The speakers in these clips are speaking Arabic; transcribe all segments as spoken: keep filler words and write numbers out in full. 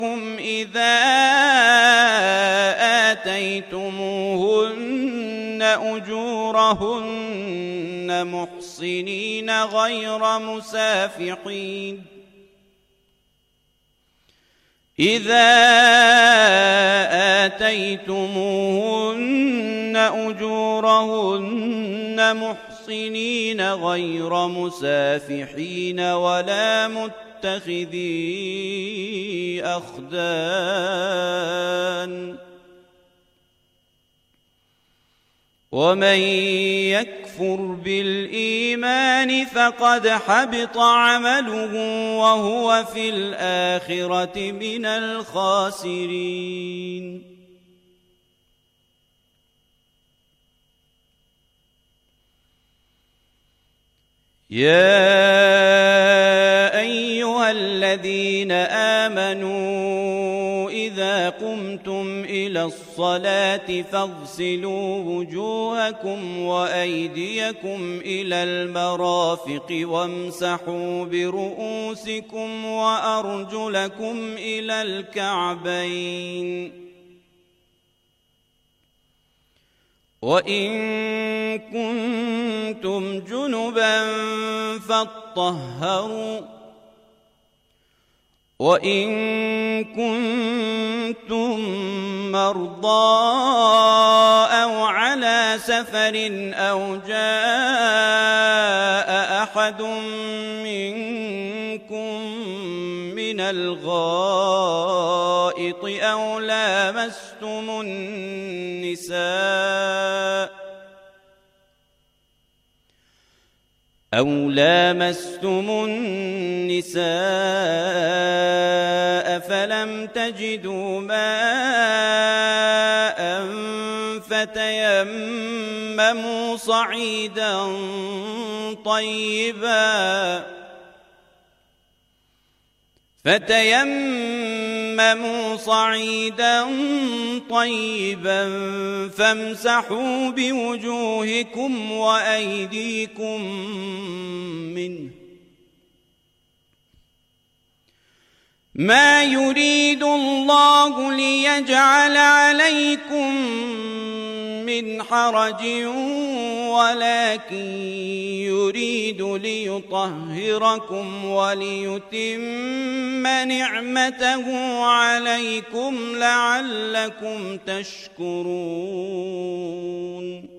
إذا آتيتموهن أجورهن محصنين غير مسافحين إذا آتيتموهن أجورهن محصنين غير مسافحين ولا متخذي أخدان ومن يكفر بالإيمان فقد حبط عمله وهو في الآخرة من الخاسرين. يا أيها الذين آمنوا إذا قمتم إلى الصلاة فاغسلوا وجوهكم وأيديكم إلى المرافق وامسحوا برؤوسكم وأرجلكم إلى الكعبين وإن كنتم جنبا فاطهروا وإن كنتم مرضى أو على سفر أو جاء أحد منكم من الغائط أو لامستم النساء أو لامستم النساء فلم تجدوا ماء فتيمموا صعيدا طيبا فتيمموا صعيدا طيبا فامسحوا بوجوهكم وأيديكم منه ما يريد الله ليجعل عليكم من حرج ولكن يريد ليطهركم وليتم نعمته عليكم لعلكم تشكرون.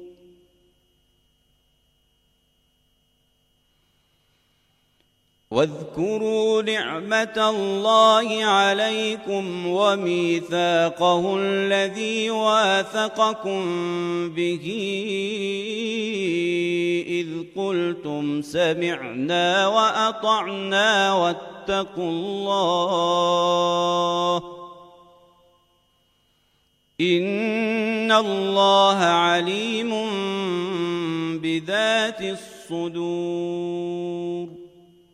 واذكروا نعمة الله عليكم وميثاقه الذي واثقكم به إذ قلتم سمعنا وأطعنا واتقوا الله إن الله عليم بذات الصدور.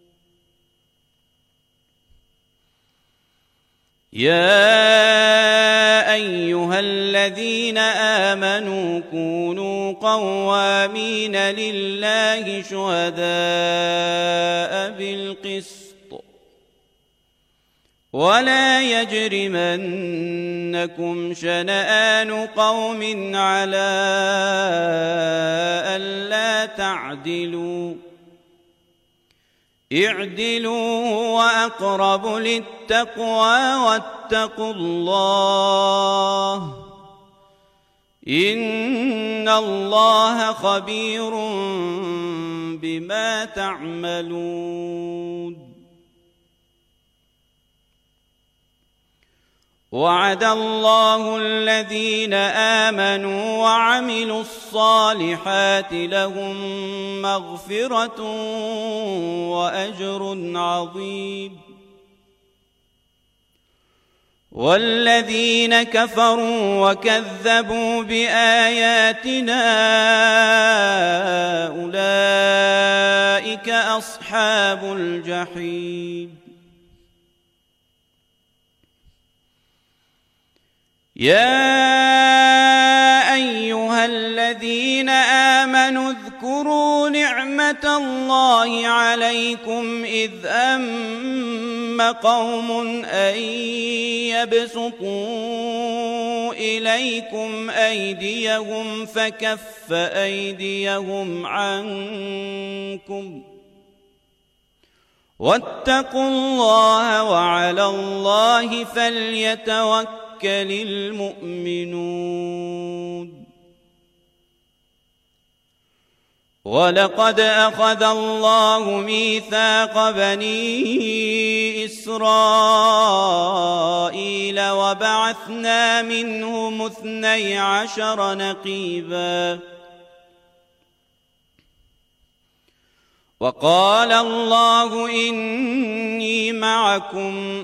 يا أيها الذين آمنوا كونوا قوامين لله شهداء بالقسط ولا يجرمنكم شنآن قوم على ألا تعدلوا اعدلوا هو أقرب للتقوى واتقوا الله إن الله خبير بما تعملون. وعد الله الذين آمنوا وعملوا الصالحات لهم مغفرة وأجر عظيم. والذين كفروا وكذبوا بآياتنا أولئك أصحاب الجحيم. يا أيها الذين آمنوا اذكروا نعمة الله عليكم إذ أم قوم أن يبسطوا إليكم أيديهم فكف أيديهم عنكم واتقوا الله وعلى الله فليتوكل المؤمنون. ولقد أخذ الله ميثاق بني إسرائيل وبعثنا منهم اثني عشر نقيبا وقال الله إني معكم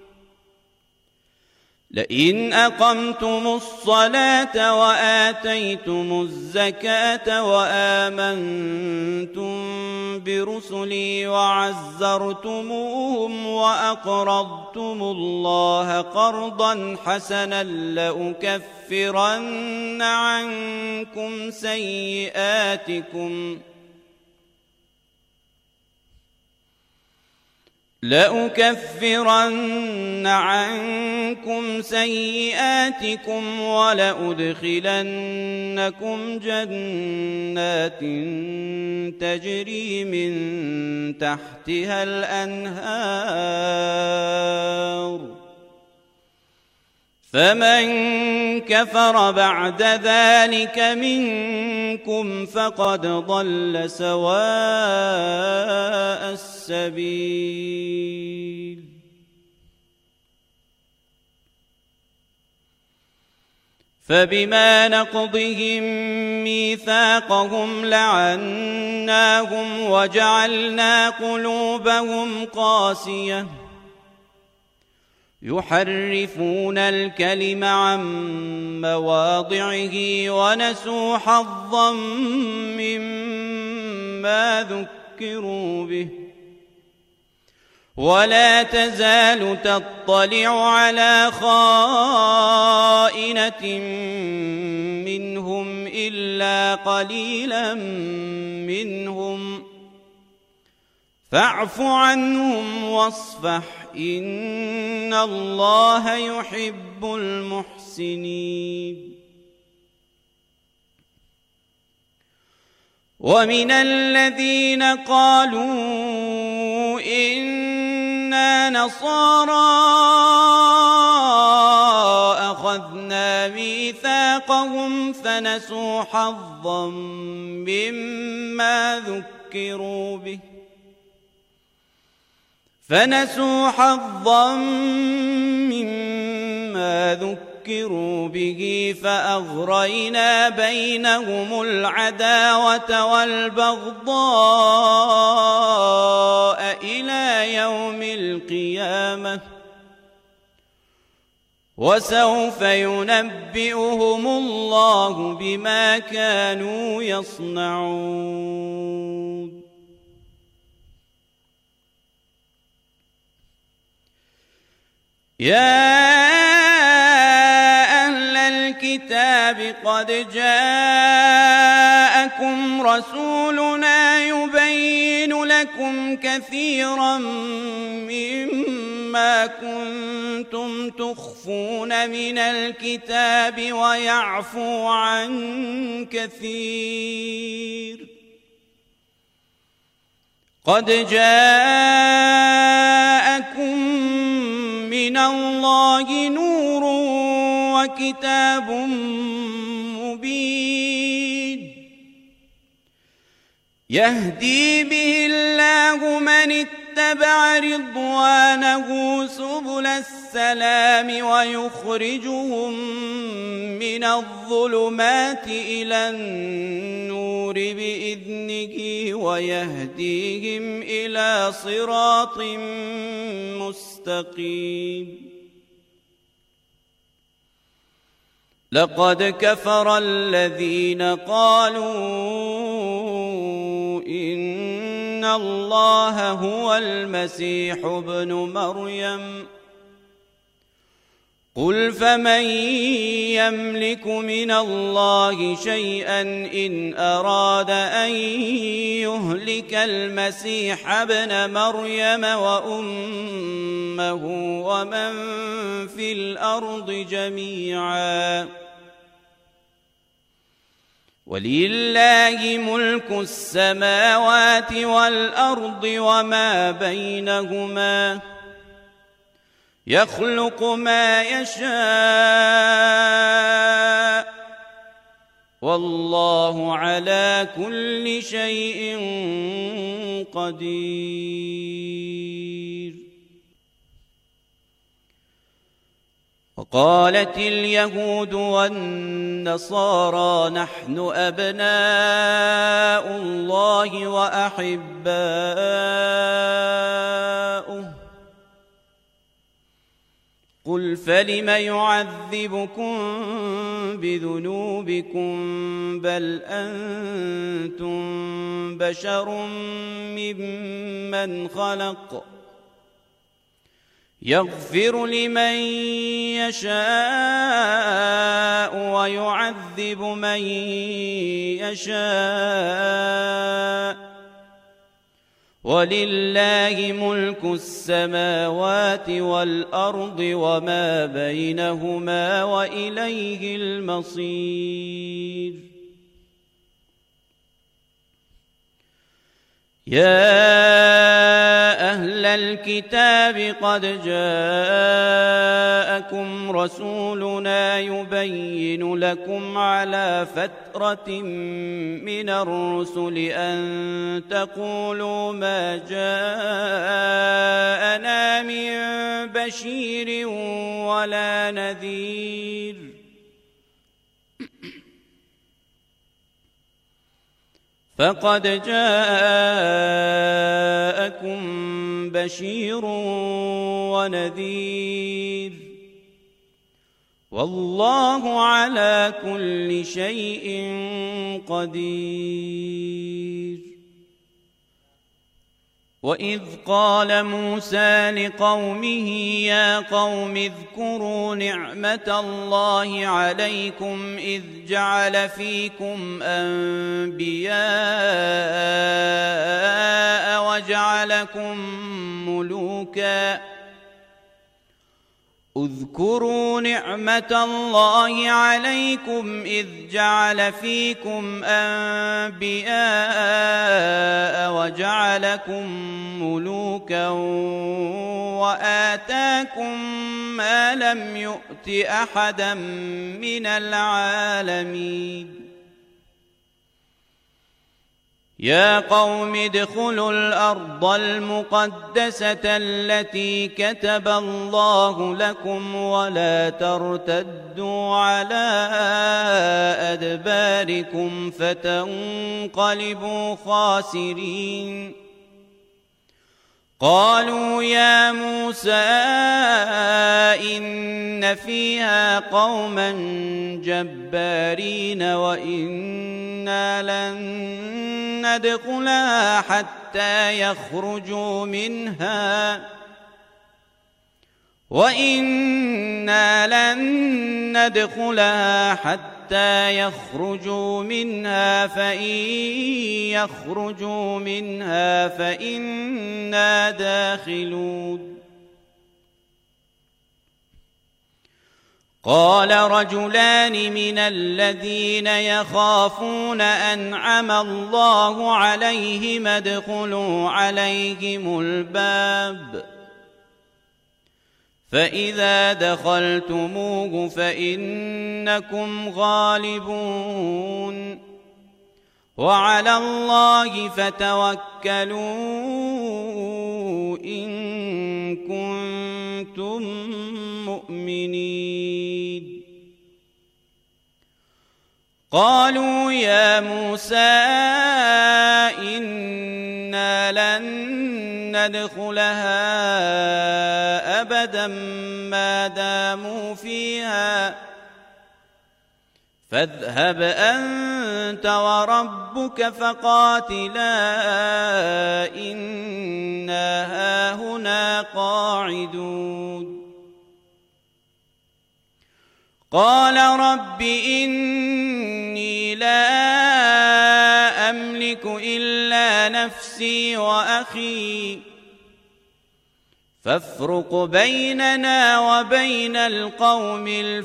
لئن أقمتم الصلاة وآتيتم الزكاة وآمنتم برسلي وعزرتموهم وأقرضتم الله قرضا حسنا لأكفرن عنكم سيئاتكم لأكفرن عنكم سيئاتكم ولأدخلنكم جنات تجري من تحتها الأنهار فمن كفر بعد ذلك منكم فقد ضل سواء السبيل. فبما نقضهم ميثاقهم لعناهم وجعلنا قلوبهم قاسية يحرفون الكلم عن مواضعه ونسوا حظا مما ذكروا به ولا تزال تطلع على خائنة منهم إلا قليلا منهم فاعف عنهم واصفح إن الله يحب المحسنين. ومن الذين قالوا إنا نصارى أخذنا ميثاقهم فنسوا حظا مما ذكروا به فنسوا حظا مما ذكروا به فأغرينا بينهم العداوة والبغضاء إلى يوم القيامة وسوف ينبئهم الله بما كانوا يصنعون. يا أهل الكتاب قد جاءكم رسولنا يبين لكم كثيرا مما كنتم تخفون من الكتاب ويعفو عن كثير. قد جاءكم من الله نور وكتاب مبين يهدي به الله من اتبع رضوانه سبل السلام ويخرجهم من الظلمات إلى النور بإذنه ويهديهم إلى صراط مستقيم. لقد كفر الذين قالوا إن الله هو المسيح ابن مريم قل فمن يملك من الله شيئا إن أراد أن يهلك المسيح ابن مريم وأمه ومن في الأرض جميعا ولله ملك السماوات والأرض وما بينهما يخلق ما يشاء والله على كل شيء قدير. وقالت اليهود والنصارى نحن أبناء الله وأحباؤه قل فلم يعذبكم بذنوبكم بل أنتم بشر ممن خلق يغفر لمن يشاء ويعذب من يشاء ولله ملك السماوات والأرض وما بينهما وإليه المصير. يا أهل الكتاب قد جاءكم رسولنا يبين لكم على فترة من الرسل أن تقولوا ما جاءنا من بشير ولا نذير فقد جاءكم بشير ونذير والله على كل شيء قدير. وإذ قال موسى لقومه يا قوم اذكروا نعمة الله عليكم إذ جعل فيكم أنبياء وجعلكم ملوكا اذكروا نعمة الله عليكم إذ جعل فيكم أنبياء وجعلكم ملوكا وآتاكم ما لم يؤت أحدا من العالمين. يا قوم ادخلوا الأرض المقدسة التي كتب الله لكم ولا ترتدوا على أدباركم فتنقلبوا خاسرين. قالوا يا موسى إن فيها قوما جبارين وإنا لن ندخلها حتى يخرجوا منها وإنا لن ندخلها حتى يخرجوا منها فإن يخرجوا منها فإنا داخلون. قال رجلان من الذين يخافون أنعم الله عليهم ادخلوا عليهم الباب فإذا دخلتموه فإنكم غالبون وعلى الله فتوكلوا إن كنتم مؤمنين. قالوا يا موسى إنا لن ندخلها أبدا ما داموا فيها فاذهب أنت وربك فقاتلا إنا هاهنا قاعدون. قال رب إني لا أملك إلا نفسي وأخي فافرق بيننا وبين القوم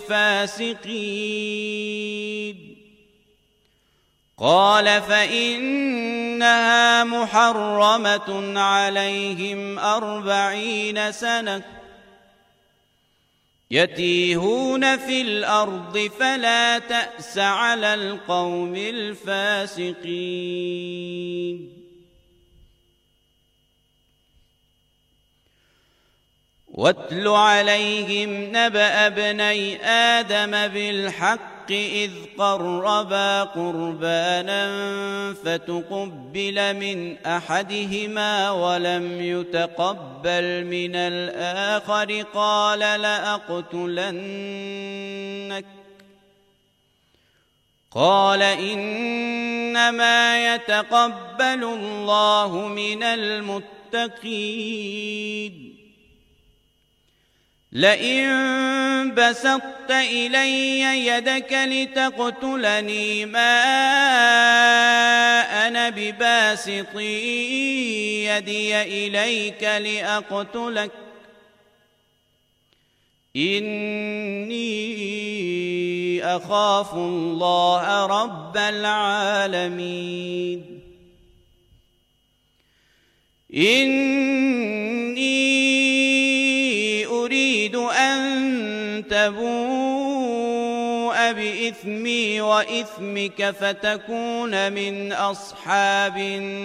الفاسقين قال فإنها محرمة عليهم أربعين سنة يتيهون في الأرض فلا تأس على القوم الفاسقين واتل عليهم نبأ ابني آدم بالحق إذ قربا قربانا فتقبل من أحدهما ولم يتقبل من الآخر قال لأقتلنك قال إنما يتقبل الله من المتقين لئن بسطت إلي يدك لتقتلني ما أنا بباسط يدي إليك لأقتلك إني أخاف الله رب العالمين إني أريد أن تبوء بإثمي وإثمك فتكون من أصحاب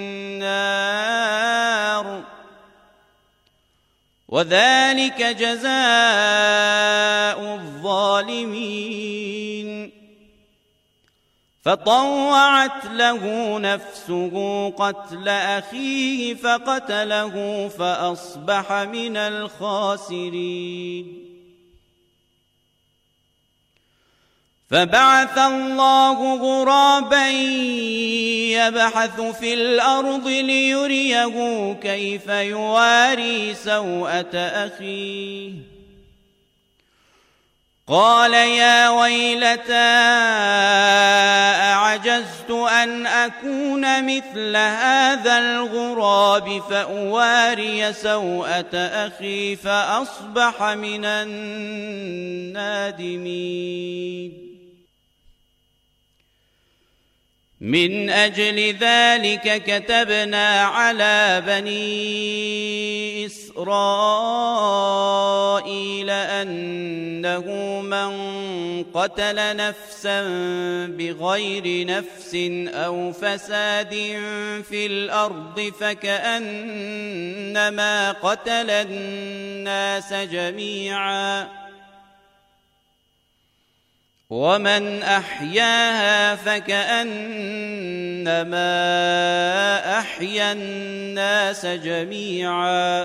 النار وذلك جزاء الظالمين فطوعت له نفسه قتل أخيه فقتله فأصبح من الخاسرين فبعث الله غرابا يبحث في الأرض ليريه كيف يواري سوءة أخيه قال يا ويلتى أعجزت أن أكون مثل هذا الغراب فأواري سوءة أخي فأصبح من النادمين من أجل ذلك كتبنا على بني إسرائيل أنه من قتل نفسا بغير نفس أو فساد في الأرض فكأنما قتل الناس جميعا ومن أحياها فكأنما أحيا الناس جميعا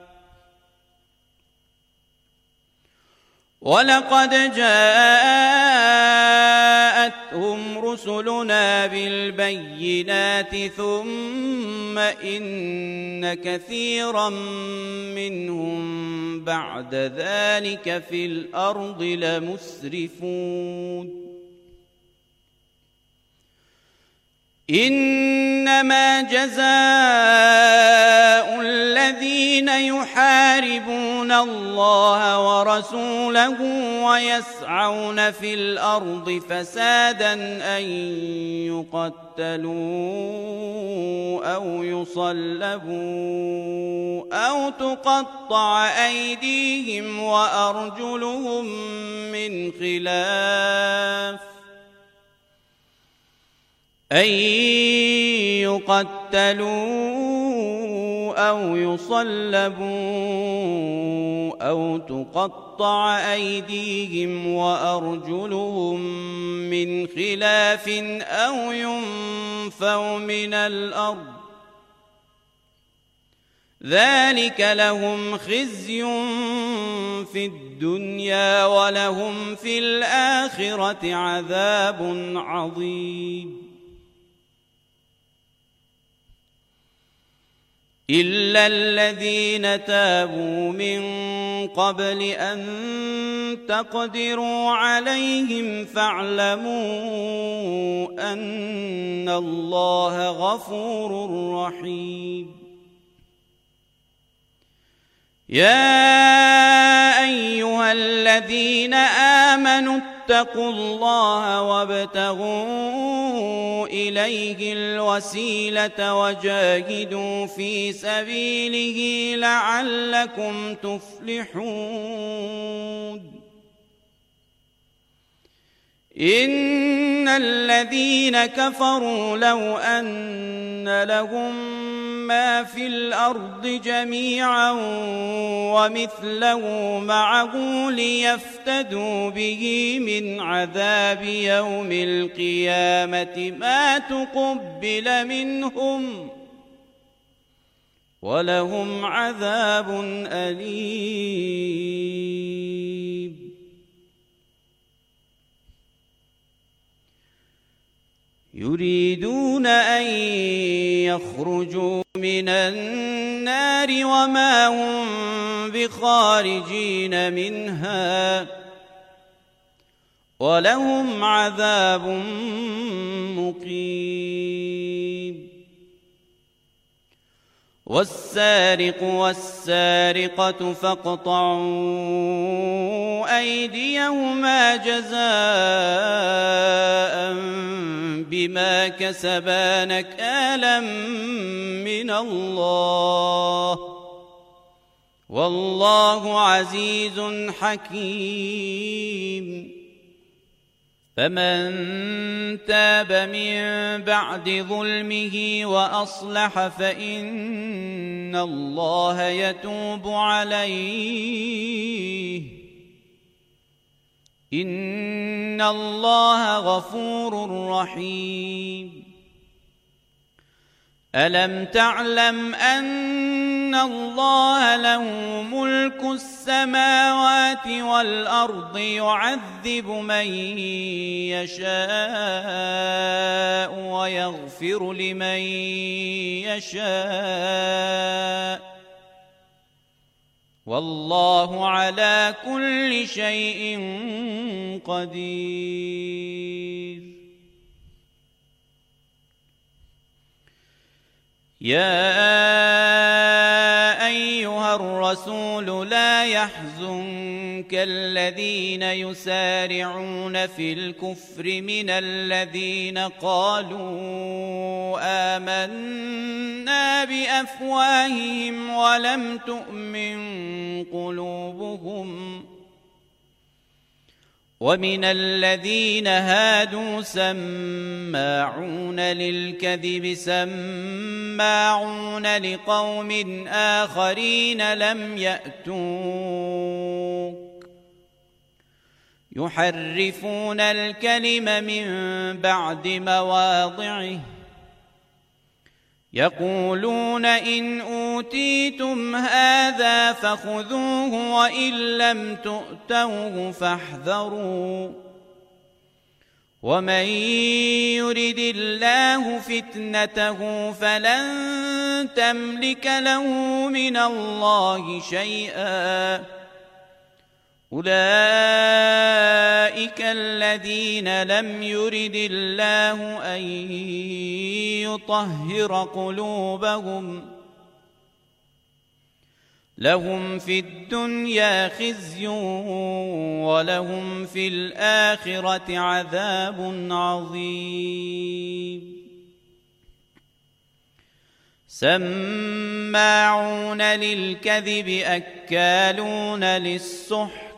ولقد جاءتهم رسلنا بالبينات ثم إن كثيرا منهم بعد ذلك في الأرض لمسرفون إنما جزاء الذين يحاربون الله ورسوله ويسعون في الأرض فسادا أن يقتلوا أو يصلبوا أو تقطع أيديهم وأرجلهم من خلاف أن يقتلوا أو يصلبوا أو تقطع أيديهم وأرجلهم من خلاف أو ينفوا من الأرض ذلك لهم خزي في الدنيا ولهم في الآخرة عذاب عظيم إلا الذين تابوا من قبل أن تقدروا عليهم فاعلموا أن الله غفور رحيم. يا أيها الذين آمنوا اتقوا الله وابتغوا إليه الوسيلة وجاهدوا في سبيله لعلكم تفلحون. إن الذين كفروا لو أن لهم ما في الأرض جميعا ومثله معه ليفتدوا به من عذاب يوم القيامة ما تقبل منهم ولهم عذاب أليم. يريدون أن يخرجوا من النار وما هم بخارجين منها ولهم عذاب مقيم. والسارق والسارقة فاقطعوا أيديهما جزاء بما كسبا نكالا من الله والله عزيز حكيم. فمن تاب من بعد ظلمه وأصلح فإن الله يتوب عليه إن الله غفور رحيم. ألم تعلم أن الله له ملك السماوات والأرض يعذب من يشاء ويغفر لمن يشاء والله على كل شيء قدير. يا أيها الرسول لا يحزنك الذين يسارعون في الكفر من الذين قالوا آمنا بأفواههم ولم تؤمن قلوبهم ومن الذين هادوا سماعون للكذب سماعون لقوم آخرين لم يأتوك يحرفون الكلم من بعد مواضعه يقولون إن أوتيتم هذا فخذوه وإن لم تؤتوه فاحذروا ومن يرد الله فتنته فلن تملك له من الله شيئا أولئك الذين لم يرد الله أن يطهر قلوبهم لهم في الدنيا خزي ولهم في الآخرة عذاب عظيم. سماعون للكذب أكالون للسحت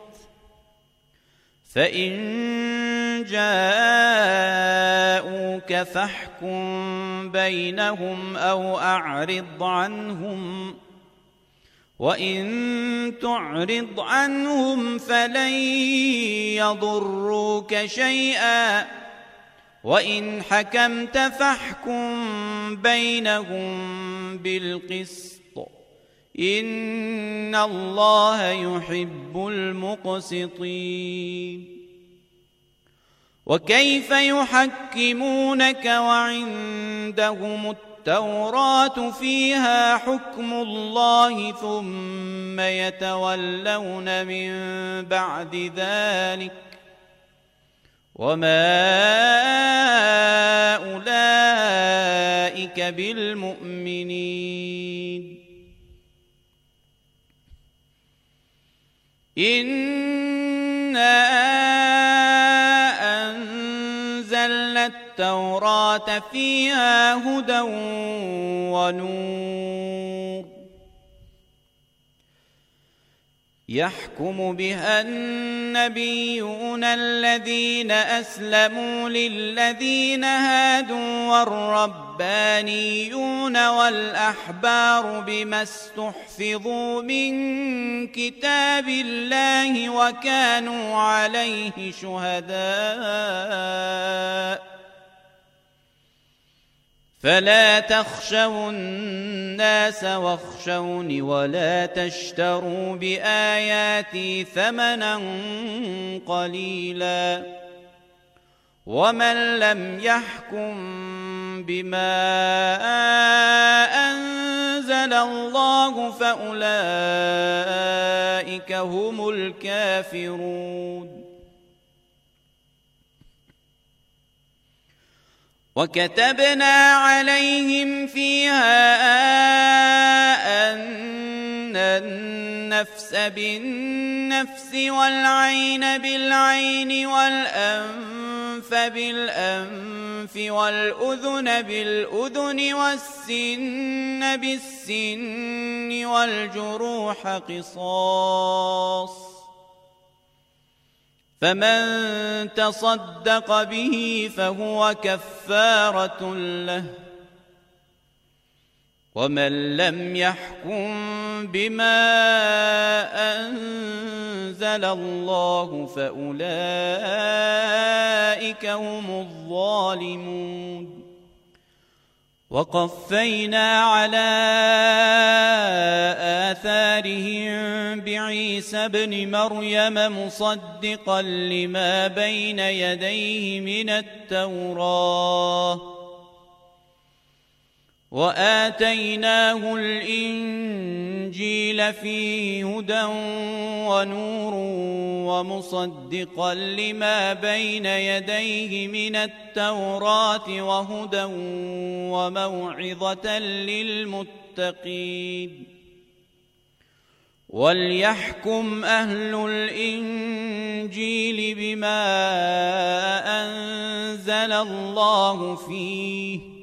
فإن جاءوك فاحكم بينهم أو أعرض عنهم وإن تعرض عنهم فلن يضروك شيئا وإن حكمت فاحكم بينهم بالقسط إن الله يحب المقسطين. وكيف يحكمونك وعندهم التوراة فيها حكم الله ثم يتولون من بعد ذلك وما أولئك بالمؤمنين إنا أنزلنا التوراة فيها هدى ونور يحكم بها النبيون الذين أسلموا للذين هادوا والربانيون والأحبار بما استحفظوا من كتاب الله وكانوا عليه شهداء فلا تخشوا الناس واخشوني ولا تشتروا بآياتي ثمنا قليلا ومن لم يحكم بما أنزل الله فأولئك هم الكافرون وكتبنا عليهم فيها أن النفس بالنفس والعين بالعين والأنف بالأنف والأذن بالأذن والسن بالسن والجروح قصاص فمن تصدق به فهو كفارة له ومن لم يحكم بما أنزل الله فأولئك هم الظالمون وقفينا على آثارهم بعيسى ابن مريم مصدقا لما بين يديه من التوراة وآتيناه الإنجيل فيه هدى ونور ومصدقا لما بين يديه من التوراة وهدى وموعظة للمتقين وليحكم أهل الإنجيل بما أنزل الله فيه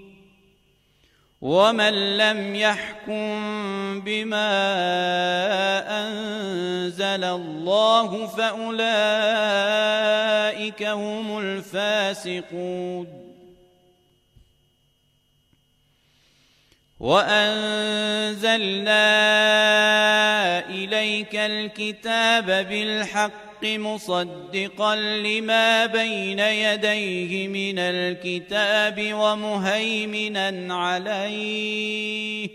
ومن لم يحكم بما أنزل الله فأولئك هم الفاسقون وأنزلنا إليك الكتاب بالحق مصدقا لما بين يديه من الكتاب ومهيمنا عليه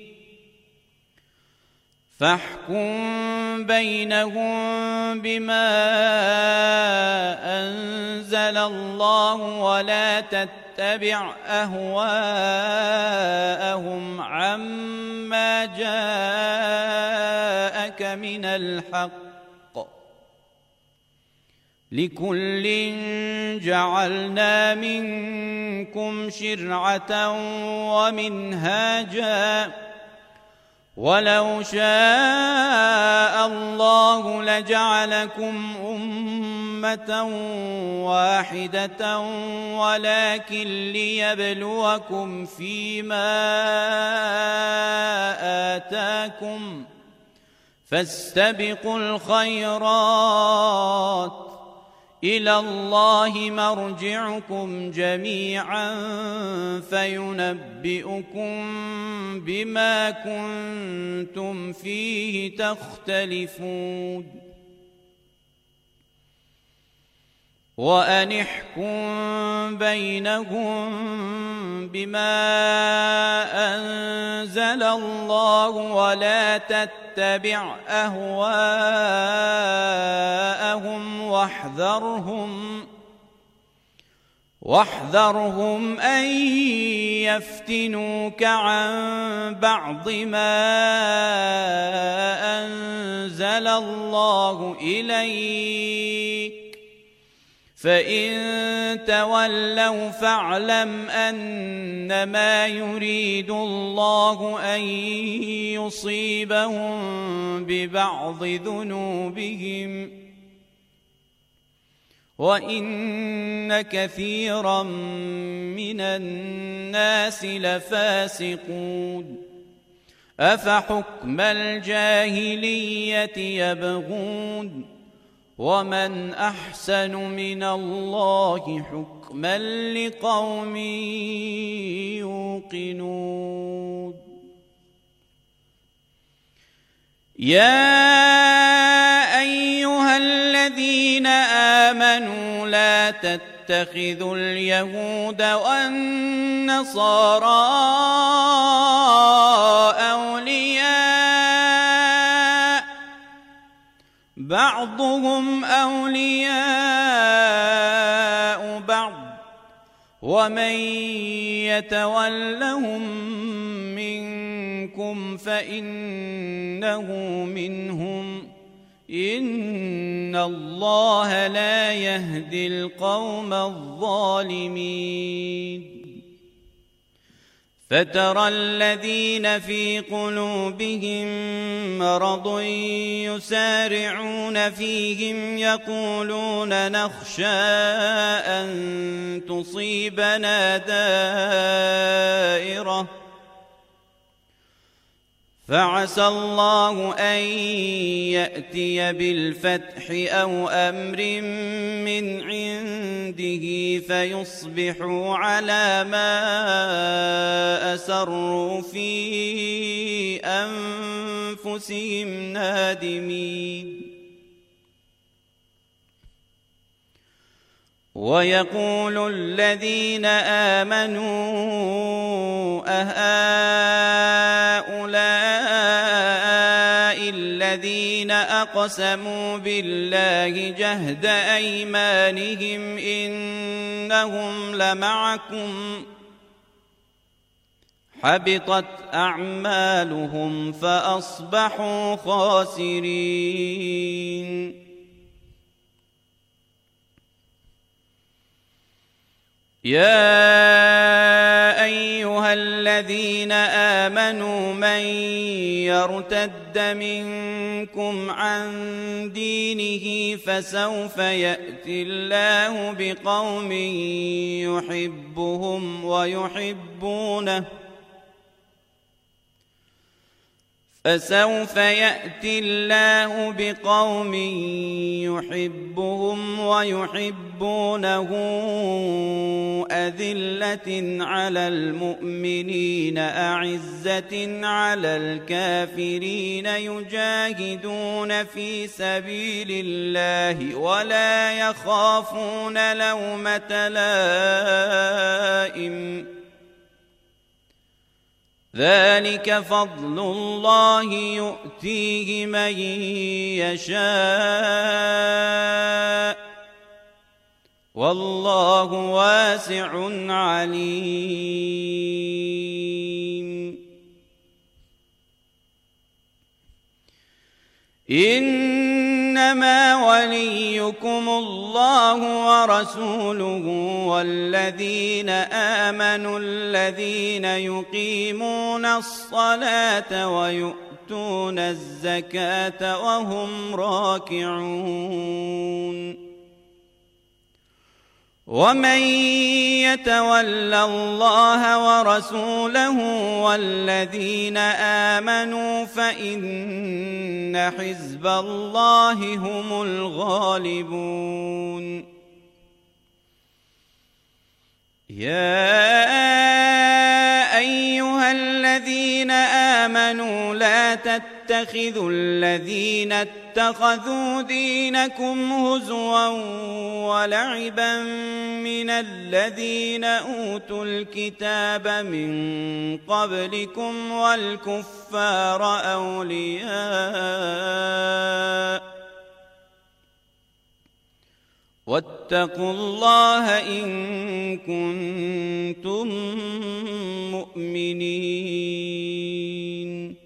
فاحكم بينهم بما أنزل الله ولا تتبع أهواءهم عما جاءك من الحق لكل جعلنا منكم شرعة ومنهاجا ولو شاء الله لجعلكم أمة واحدة ولكن ليبلوكم فيما آتاكم فاستبقوا الخيرات إلى الله مرجعكم جميعا فينبئكم بما كنتم فيه تختلفون وأن احكم بينهم بما أنزل الله ولا تتبع أهواءهم واحذرهم واحذرهم أن يفتنوك عن بعض ما أنزل الله إليك فإن تولوا فاعلم أنما يريد الله أن يصيبهم ببعض ذنوبهم وإن كثيرا من الناس لفاسقون أفحكم الجاهلية يبغون ومن أحسن من الله حكما لقوم يوقنون يا أيها الذين آمنوا لا تتخذوا اليهود والنصارى أولياء بعضهم أولياء بعض ومن يتولهم منكم فإنه منهم إن الله لا يهدي القوم الظالمين فترى الذين في قلوبهم مرض يسارعون فيهم يقولون نخشى أن تصيبنا دائرة فعسى الله أن يأتي بالفتح أو أمر من عنده فيصبحوا على ما أسروا في أنفسهم نادمين ويقول الذين آمنوا أهؤلاء الذين أقسموا بالله جهد أيمانهم إنهم لمعكم حبطت أعمالهم فأصبحوا خاسرين يا أيها الذين آمنوا من يرتد منكم عن دينه فسوف يأتي الله بقوم يحبهم ويحبونه فسوف يأتي الله بقوم يحبهم ويحبونه أذلة على المؤمنين أعزة على الكافرين يجاهدون في سبيل الله ولا يخافون لومة لائم ذلك فضل الله يؤتيه من يشاء والله واسع عليم إنما وليكم الله ورسوله والذين آمنوا الذين يقيمون الصلاة ويؤتون الزكاة وهم راكعون ومن يتول الله ورسوله والذين آمنوا فإن حزب الله هم الغالبون يا أيها الذين آمنوا لا تتخذوا الذين اتخذوا دينكم هزوا ولعبا من الذين أوتوا الكتاب من قبلكم والكفار أولياء واتقوا الله إن كنتم مؤمنين.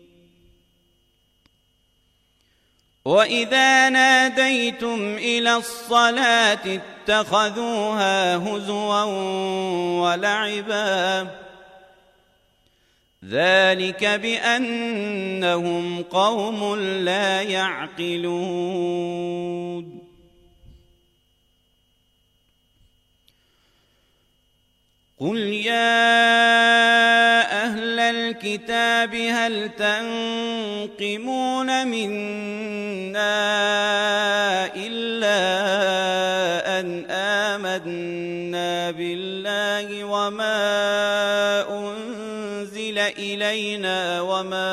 وإذا ناديتم إلى الصلاة اتخذوها هزوا ولعبا ذلك بأنهم قوم لا يعقلون. قل يا أهل الكتاب هل تنقمون منا إلا أن آمنا بالله وما أنزل إلينا وما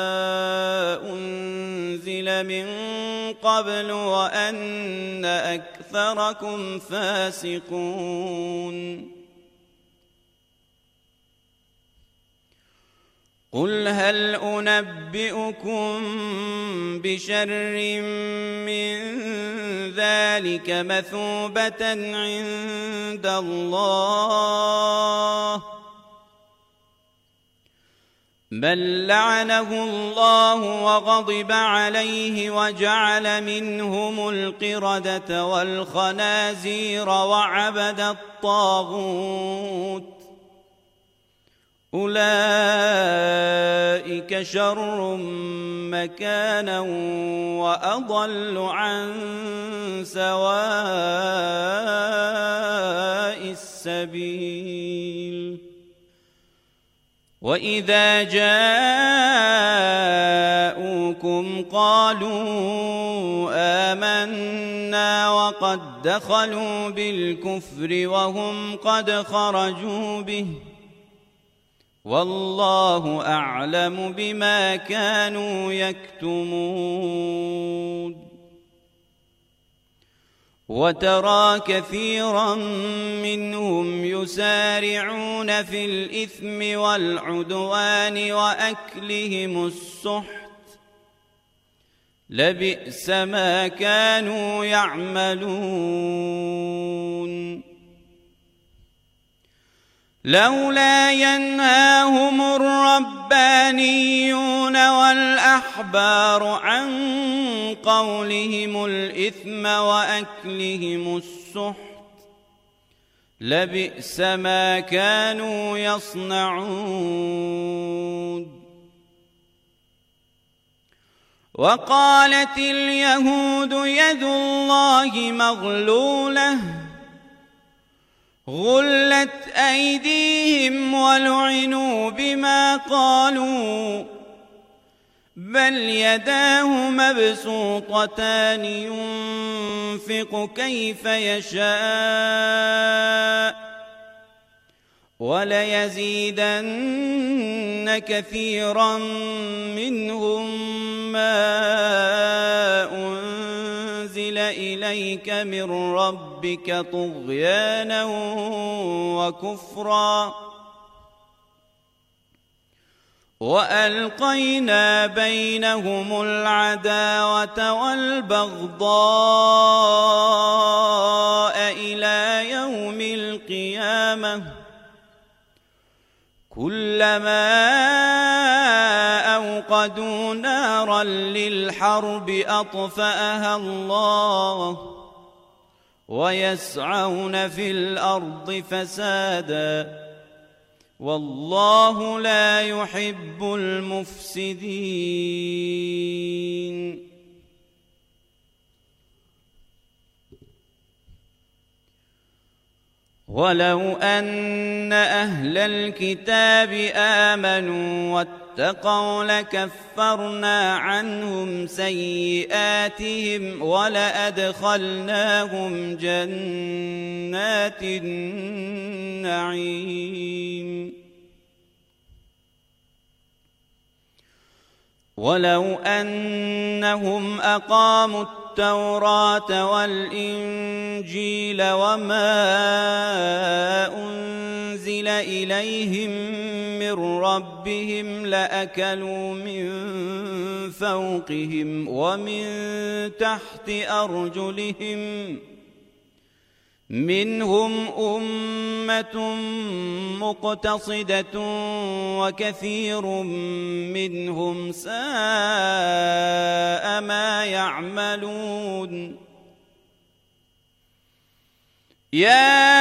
أنزل من قبل وأن أكثركم فاسقون. قل هل أنبئكم بشر من ذلك مثوبة عند الله بل لعنه الله وغضب عليه وجعل منهم القردة والخنازير وعبد الطاغوت أولئك شر مكانا وأضل عن سواء السبيل. وإذا جاءوكم قالوا آمنا وقد دخلوا بالكفر وهم قد خرجوا به والله أعلم بما كانوا يكتمون. وترى كثيرا منهم يسارعون في الإثم والعدوان وأكلهم السحت لبئس ما كانوا يعملون. لولا ينهاهم الربانيون والأحبار عن قولهم الإثم وأكلهم السحت لبئس ما كانوا يصنعون. وقالت اليهود يد الله مغلولة غلت أيديهم ولعنوا بما قالوا بل يداه مبسوطتان ينفق كيف يشاء وليزيدن كثيرا منهم ما أنزل إليك من ربك طغيانا وكفرا وألقينا بينهم العداوة والبغضاء إلى يوم القيامة كلما أوقدوا نارا للحرب أطفأها الله ويسعون في الأرض فسادا والله لا يحب المفسدين. ولو أن أهل الكتاب آمنوا واتقوا لكفرنا عنهم سيئاتهم ولأدخلناهم جنات النعيم. ولو أنهم أقاموا التوراة والإنجيل وما أنزل إليهم من ربهم لأكلوا من فوقهم ومن تحت أرجلهم منهم أمة مقتصدة وكثير منهم ساء ما يعملون يا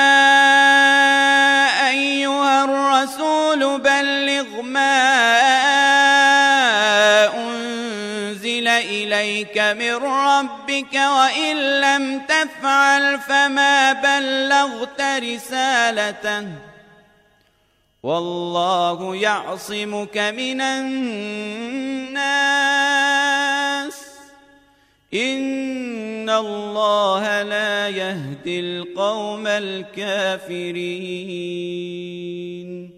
أيها الرسول بلغ ما أنزل إليك من ربك وإن لم تفعل فما بلغت رسالته والله يعصمك من الناس إن الله لا يهدي القوم الكافرين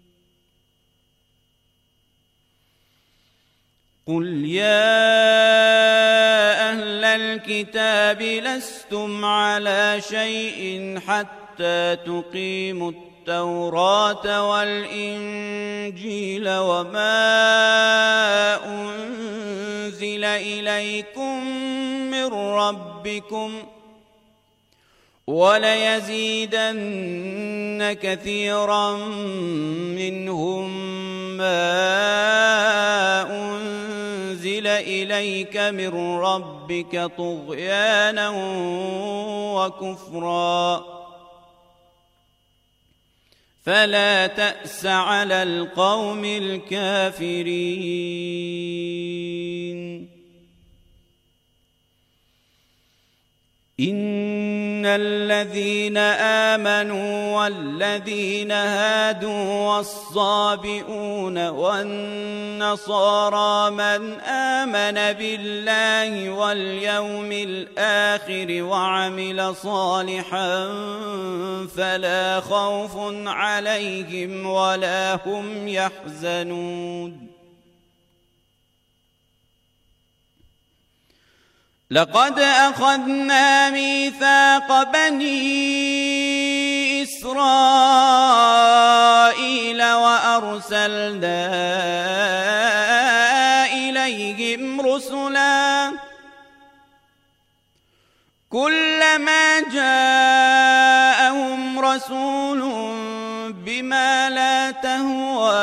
قل يا أهل الكتاب لستم على شيء حتى تقيموا التوراة والإنجيل وما أنزل إليكم من ربكم وليزيدن كثيرا منهم ما أنزل إليك من ربك طغيانا وكفرا فلا تأس على القوم الكافرين إن الذين آمنوا والذين هادوا والصابئون والنصارى من آمن بالله واليوم الآخر وعمل صالحا فلا خوف عليهم ولا هم يحزنون لقد أخذنا ميثاق بني إسرائيل وأرسلنا إليهم رسلا كلما جاءهم رسول بما لا تهوى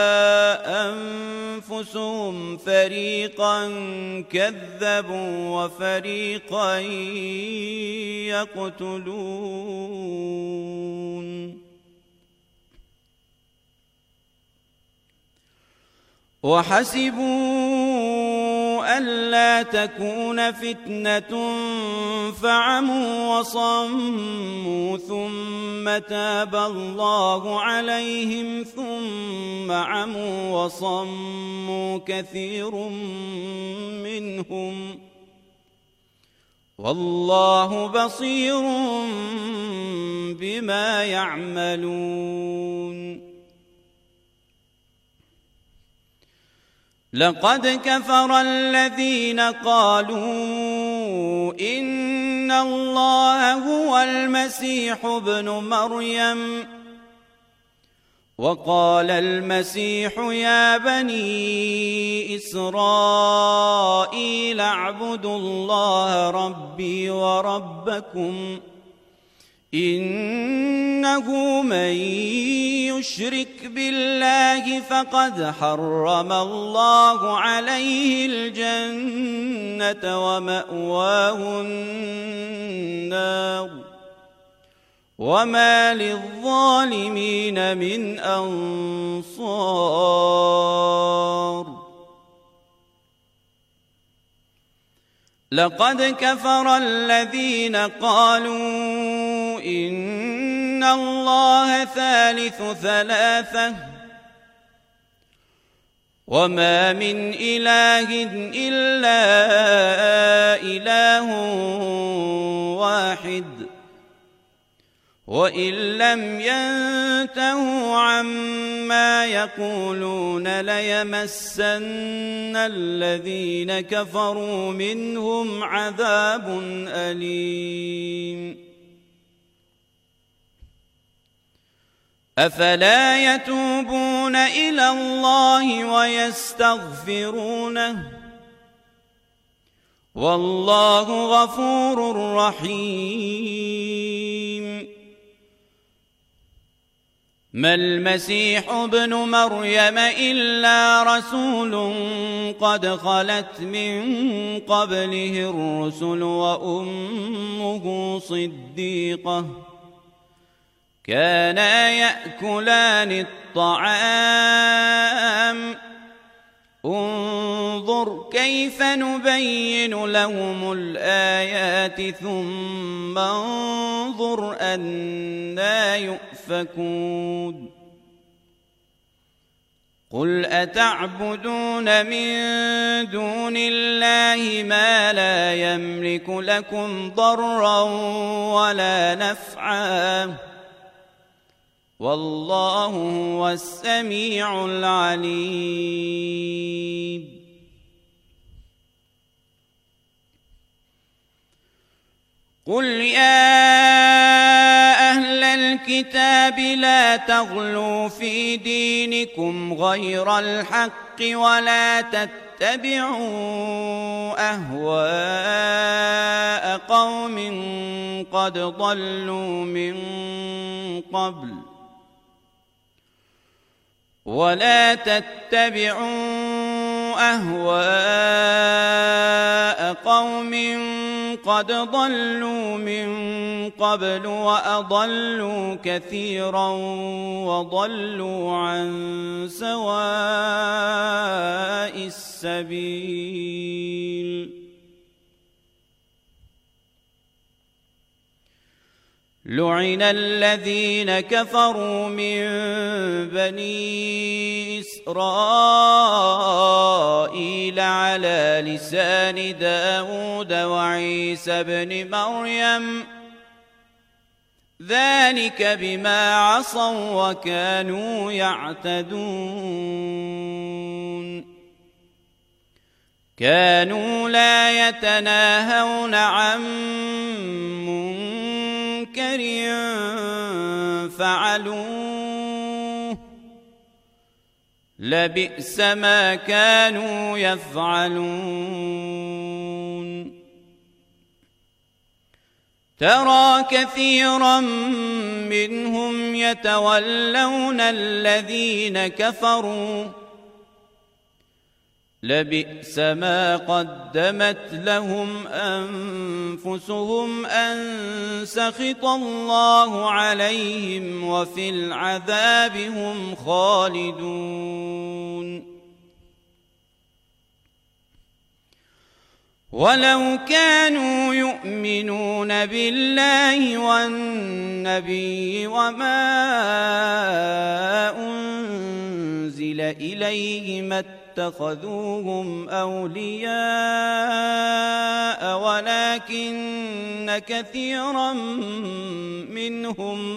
أنفسهم فريقا كذبوا وفريقا يقتلون وحسبوا ألا تكون فتنة فعموا وصموا ثم تاب الله عليهم ثم عموا وصموا كثير منهم والله بصير بما يعملون لقد كفر الذين قالوا إن الله هو المسيح ابن مريم وقال المسيح يا بني إسرائيل اعبدوا الله ربي وربكم إنه من يشرك بالله فقد حرم الله عليه الجنة ومأواه النار وما للظالمين من أنصار لقد كفر الذين قالوا إن الله ثالث ثلاثة وما من إله إلا إله واحد وإن لم ينتهوا عما يقولون ليمسن الذين كفروا منهم عذاب أليم أفلا يتوبون إلى الله ويستغفرونه والله غفور رحيم. ما المسيح ابن مريم إلا رسول قد خلت من قبله الرسل وأمه صديقة كانا يأكلان الطعام انظر كيف نبين لهم الآيات ثم انظر أنى يؤفكون. قل أتعبدون من دون الله ما لا يملك لكم ضرا ولا نفعا والله هو السميع العليم. قل يا أهل الكتاب لا تغلوا في دينكم غير الحق ولا تتبعوا أهواء قوم قد ضلوا من قبل ولا تتبعوا أهواء قوم قد ضلوا من قبل وأضلوا كثيرا وضلوا عن سواء السبيل. لعن الذين كفروا من بني إسرائيل على لسان داود وعيسى بن مريم ذلك بما عصوا وكانوا يعتدون. كانوا لا يتناهون عن منكر فعلوه لبئس ما كانوا يفعلون. ترى كثيرا منهم يتولون الذين كفروا لبئس ما قدمت لهم أنفسهم أن سخط الله عليهم وفي العذاب هم خالدون. ولو كانوا يؤمنون بالله والنبي وما أنزل إليه ما اتخذوهم أولياء ولكن كثيرا منهم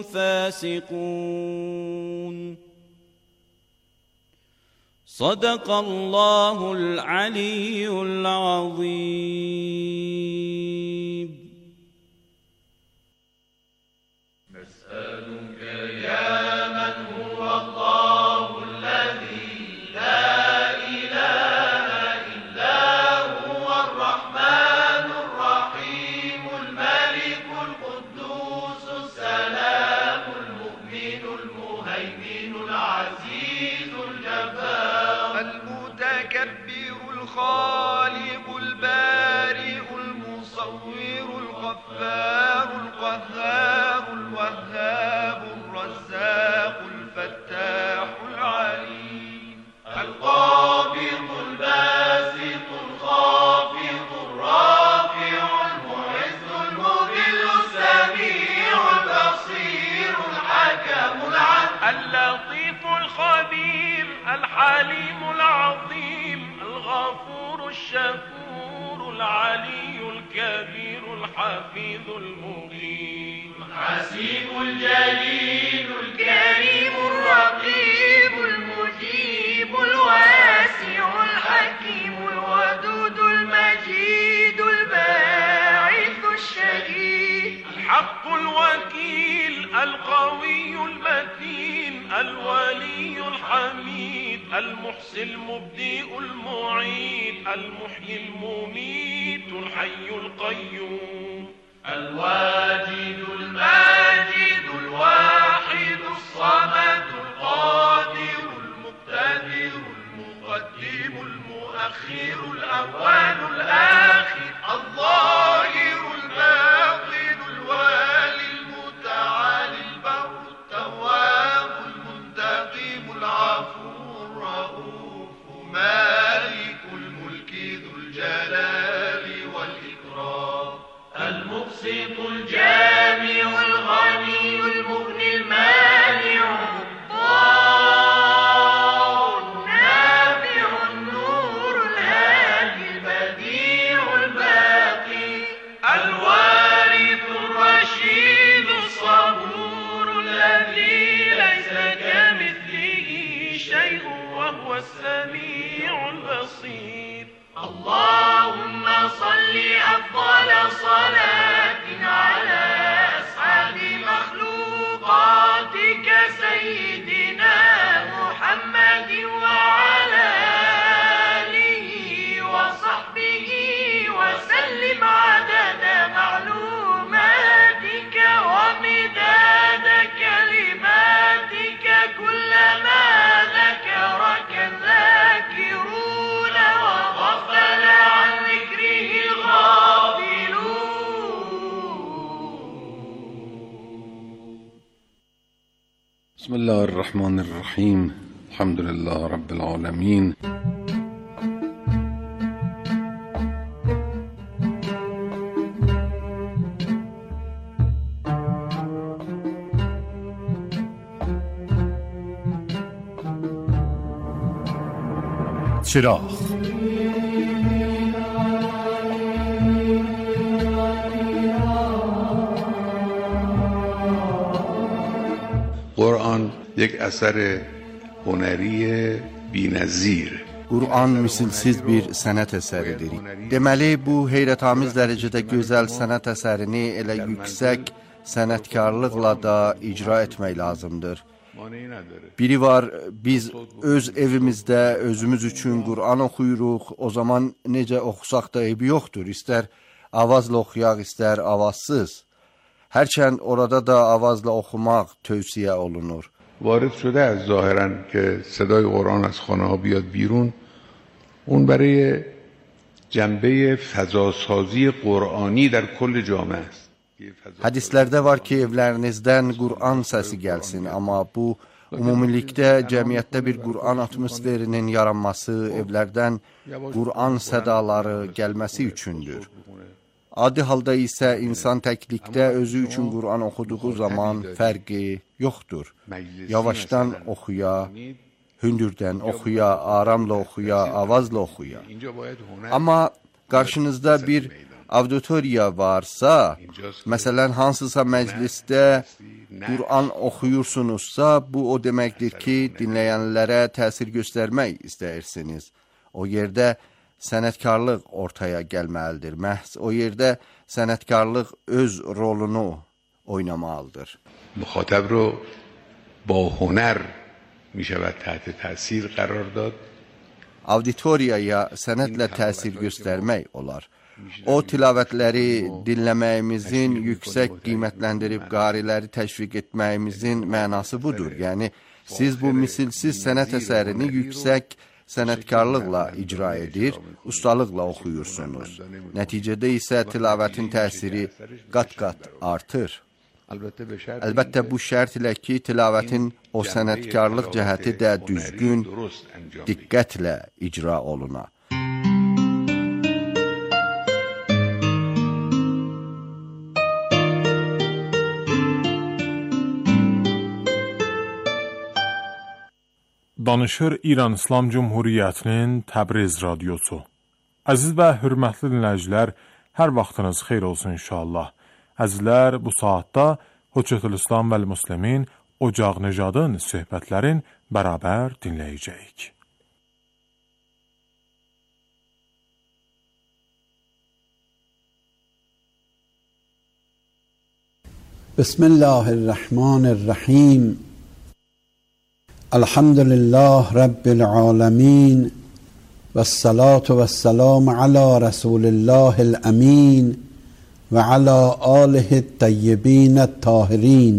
فاسقون. صدق الله العلي العظيم. نسألك يا من هو الله الذي لا إله إلا هو الرحمن الرحيم الملك القدوس السلام المؤمن المهيمن العزيز الجبار المتكبر الخالق البارئ المصور الغفار القهار الوهاب الرزاق الفتاح العليم القابض الباسط الخافض الرافع المعز المذل السميع البصير الحكم العدل اللطيف الخبير الحليم العظيم الغفور الشكور العلي الكبير الحفيظ المغيث الحسيب الجليل الكريم الرقيب المجيب الواسع الحكيم الودود المجيد الباعث الشهيد الحق الوكيل القوي المتين الولي الحق الحميد المحصي المبدئ المعيد المحيي المميت الحي القيوم الواجد الماجد الواحد الصمد القادر المقتدر المقدم المؤخر الأول الآخر الظاهر الباطن الوالي المتعالي البر التواب المنتقم العفو الرؤوف مالك الملك ذو الجلال والإكرام المبسط الجامع الغني المغني المانع الضار النافع النور الهادي البديع الباقي الوارث الرشيد الصبور الذي ليس كمثله شيء وهو السميع البصير اللهم صل أفضل صلاة على أسعد مخلوقاتك سيدنا محمد وعلى آله وصحبه وسلم عدد معلوماتك ومداد كلماتك كلما ذكرك الذاكرون وغفل عن ذكره الغافلون. بسم الله الرحمن الرحيم الحمد لله رب العالمين. چراغ قرآن یک اثر هنری بی‌نظیر. Qur'an misilsiz bir sənət əsəridir. Deməli, bu heyrətamiz dərəcədə gözəl sənət əsərini elə yüksək sənətkarlıqla da icra etmək lazımdır. Biri var, biz öz evimizdə özümüz üçün Qur'an oxuyuruq, o zaman necə oxusaq da eybi yoxdur. İstər avazla oxuyaq, istər avazsız. Hərçənd orada da avazla oxumaq tövsiyə olunur. وارد شده از ظاهرا که صدای قرآن از خانه ها بیاد بیرون، اون برای جنبه فضاسازی قرآنی در کل جامعه است. Hədislərdə var ki, evlərinizdən Qur'an səsi gəlsin, amma bu ümumilikdə cəmiyyətdə bir Qur'an atmosferinin yaranması, evlərdən Qur'an sədaları gəlməsi üçündür. Adi halda isə insan təklikdə özü üçün Qur'an oxuduğu zaman fərqi yoxdur. Yavaşdan oxuya, hündürdən oxuya, aramla oxuya, avazla oxuya. Amma qarşınızda bir auditoriya varsa, məsələn, hansısa məclisdə Qur'an oxuyursunuzsa, bu o deməkdir ki, dinləyənlərə təsir göstərmək istəyirsiniz. O yerdə sənətkarlıq ortaya gəlməlidir. Məhz o yerdə sənətkarlıq öz rolunu oynamalıdır. مخاطب رو با هنر می شود تحت تاثیر قرار داد. Auditoriyaya sənətlə təsir göstərmək olar. O tilavətləri dinləməyimizin, yüksək qiymətləndirib qariləri təşviq etməyimizin mənası budur. Yəni, siz bu misilsiz sənət əsərini yüksək sənətkarlıqla icra edir, ustalıqla oxuyursunuz. Nəticədə isə tilavətin təsiri qat-qat artır. Əlbəttə bu şərt ilə ki, tilavətin o sənətkarlıq cəhəti də düzgün, diqqətlə icra oluna. Danışır İran İslam Cumhuriyyətinin Təbriz radiosu. Əziz və hörmətli dinləyicilər, hər vaxtınız xeyir olsun inşallah. Əzizlər, bu saatda Hüccətül-İslam vəl-Müslimin Ocaq Necadın söhbətlərin bərabər dinləyəcəyik. بسم الله الرحمن الرحیم الحمد لله رب العالمين والصلاة والسلام على رسول الله الأمين وعلى آله الطيبين الطاهرين.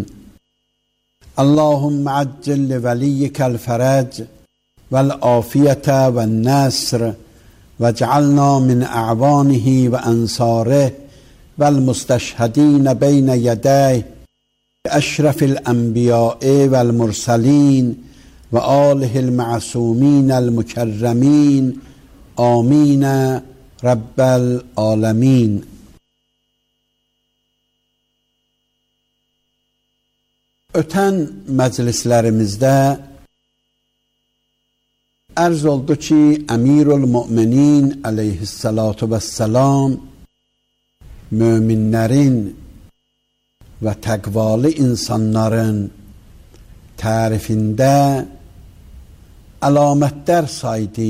اللهم عجل لوليك الفرج والعافية والنصر واجعلنا من أعوانه وأنصاره والمستشهدين بين يديه أشرف الأنبياء والمرسلين وآله المعصومين المكرمين آمين رب العالمين. Ötən məclislərimizdə ərz oldu ki, Əmirül Müminin əleyhissalatu vəssalam möminlərin və təqvalı insanların tərifində əlamətlər saydı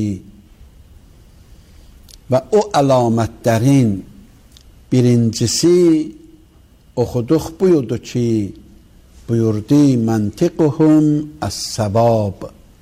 və o əlamətlərin birincisi oxuduq buyurdu ki, buyurdu məntiquhum əs-səvab.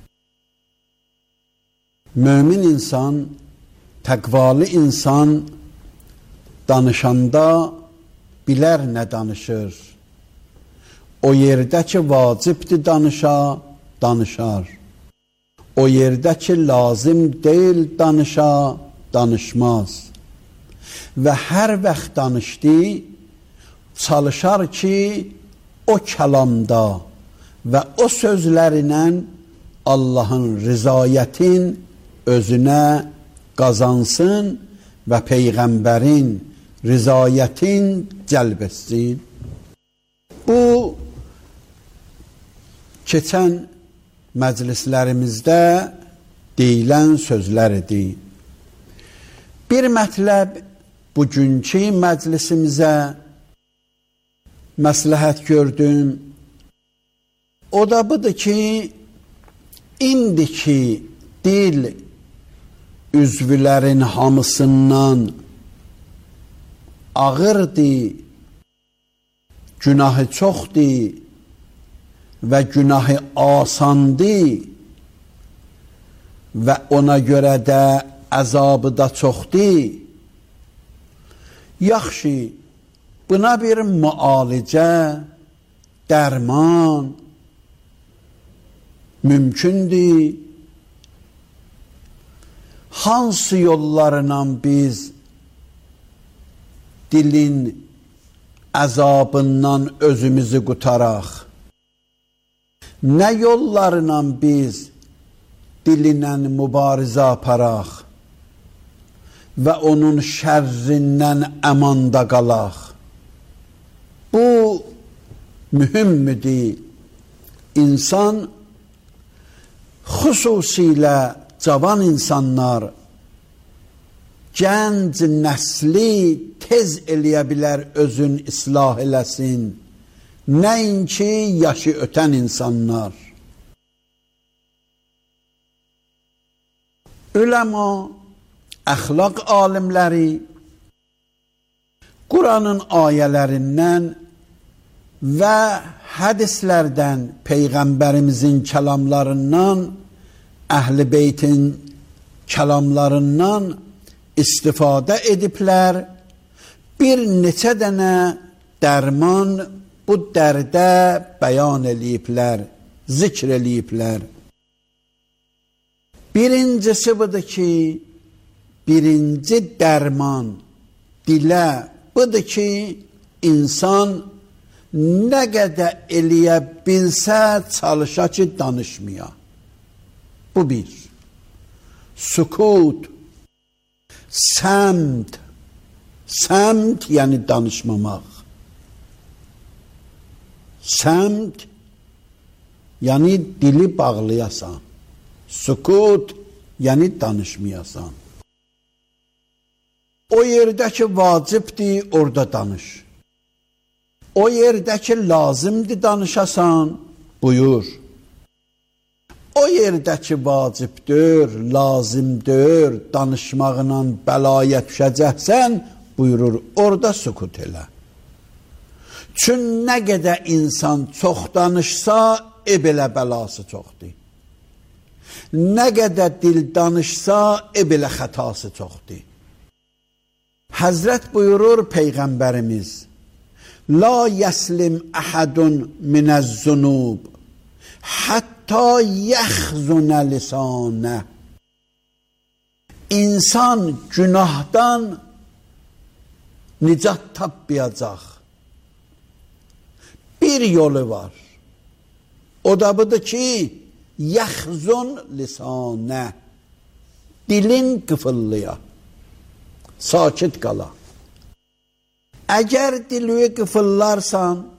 Mömin insan, təqvalı insan danışanda bilər nə danışır. O yerdə ki, vacibdir danışa, danışar. O yerdə ki, lazım deyil danışa, danışmaz. Və hər vaxt danışdı, çalışar ki, o kəlamda və o sözlərlə Allahın rızayətin özünə qazansın və Peyğəmbərin rızayətin cəlb etsin. Bu, keçən məclislərimizdə deyilən sözlər idi. Bir mətləb bugünkü məclisimizə məsləhət gördüm. O da budur ki, indiki dil üzvlərin hamısından ağırdır, günahı çoxdur və günahı asandır və ona görə də əzabı da çoxdur. Yaxşı, buna bir müalicə, dərman mümkündür. Hansı yollarla biz dilin əzabından özümüzü qutaraq? Nə yollarla biz dilinlə mübarizə aparaq və onun şərrindən əmanda qalaq? Bu mühümdür. İnsan, xüsusilə cavan insanlar, gənc nəsli tez eləyə bilər özün islah eləsin. Nəinki yaşı ötən insanlar. Üləma, əxlaq alimləri Quranın ayələrindən və hədislərdən, Peyğəmbərimizin kəlamlarından, Əhl-i Beytin kəlamlarından istifadə ediblər. Bir neçə dənə dərman bu dərdə bəyan eləyiblər, zikr eləyiblər. Birincisi budur ki, birinci dərman dilə budur ki, insan nə qədər eləyə bilsə çalışa ki, danışmaya. Bu bir. Sükut, səmt, səmt yəni danışmamaq. Səmt yəni dili bağlayasan. Sükut yəni danışmayasan. O yerdə ki vacibdir, orada danış. O yerdə ki lazımdır danışasan, buyur. O yerdə ki vacibdir, lazımdır, danışmağına bəlaya düşəcəksən, buyurur, orada sükut elə. Çün nə qədər insan çox danışsa, e belə bəlası çoxdur. Nə qədər dil danışsa, e belə xətası çoxdur. Həzrət buyurur Peyğəmbərimiz, La yəslim əhədun minəz-zunub, hətta yəxzunə lisanə. İnsan günahdan nicat tapmayacaq. Bir yolu var. O da budur ki, yəxzun lisanə. Dilin qıfıllıya. Sakit qala. Əgər dili qıfıllarsan,